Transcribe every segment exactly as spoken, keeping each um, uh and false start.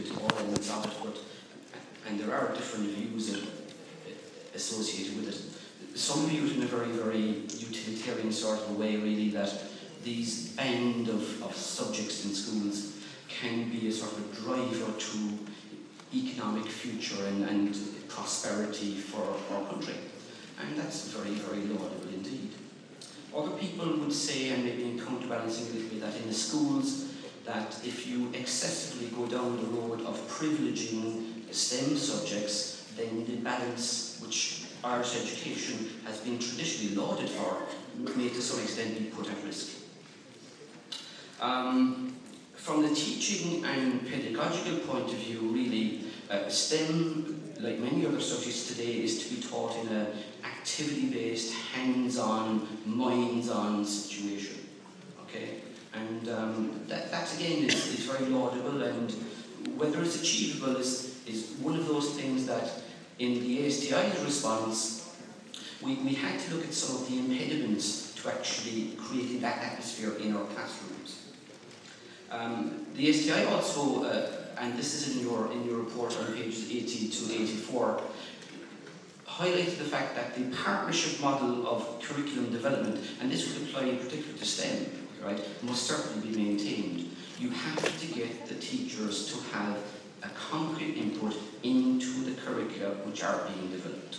all elements of it, but and there are different views of, associated with it. Some view it in a very, very utilitarian sort of a way, really, that these end of, of subjects in schools can be a sort of a driver to economic future and, and prosperity for our country. And that's very, very laudable indeed. Other people would say, and maybe in counterbalancing a little bit, that in the schools, that if you excessively go down the road of privileging STEM subjects, then the balance which Irish education has been traditionally lauded for may to some extent be put at risk. Um, from the teaching and pedagogical point of view, really, uh, STEM, like many other subjects today, is to be taught in an activity-based, hands-on, minds-on situation. Okay? And um, that, that again is, is very laudable, and whether it's achievable is, is one of those things that in the A S T I's response, we, we had to look at some of the impediments to actually creating that atmosphere in our classrooms. Um, the A S T I also, uh, and this is in your, in your report on pages eighty to eighty-four, highlighted the fact that the partnership model of curriculum development, and this would apply in particular to STEM, right, must certainly be maintained. You have to get the teachers to have a concrete input into the curricula which are being developed.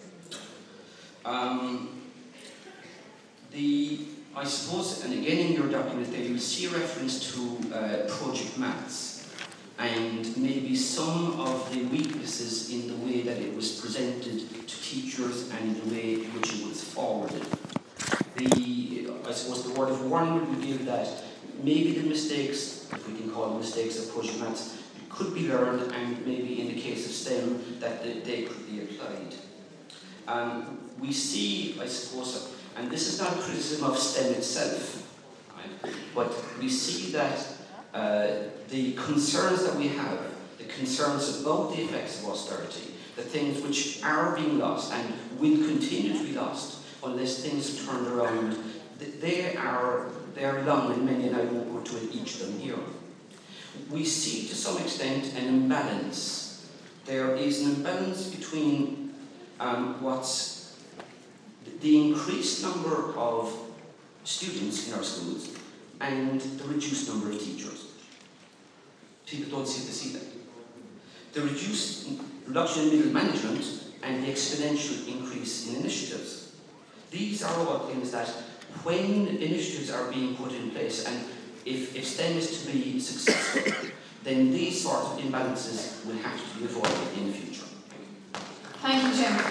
Um, the, I suppose, and again in your document there, you'll see a reference to uh, Project Maths, and maybe some of the weaknesses in the way that it was presented to teachers and the way in which it was forwarded. The, I suppose the word of warning would give that maybe the mistakes, if we can call them mistakes of Project Maths, could be learned, and maybe in the case of STEM that they, they could be applied. Um, we see, I suppose, and this is not a criticism of STEM itself, right? But we see that uh, the concerns that we have, the concerns about the effects of austerity, the things which are being lost and will continue to be lost unless things are turned around, they are, they are long and many, and I won't go to each of them here. We see to some extent an imbalance. There is an imbalance between um, what's the increased number of students in our schools and the reduced number of teachers. People don't seem to see that. The reduced reduction in middle management and the exponential increase in initiatives. These are all things that when initiatives are being put in place, and if, if STEM is to be successful, then these sorts of imbalances will have to be avoided in the future. Thank you, Jim.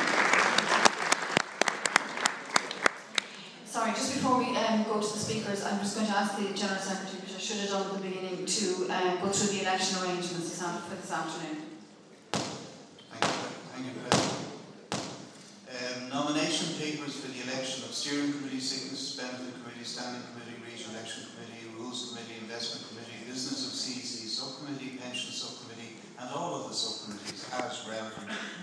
Sorry, just before we um, go to the speakers, I'm just going to ask the General Secretary, which I should have done at the beginning, to um, go through the election arrangements this, for this afternoon. Thank you, Thank you President. Um, nomination papers for the election of Steering Committee, Sickness Benefit Committee, Standing Committee, Regional Election Committee, Rules Committee, Investment Committee, Business of C E C Subcommittee, Pension Subcommittee, and all of the subcommittees as relevant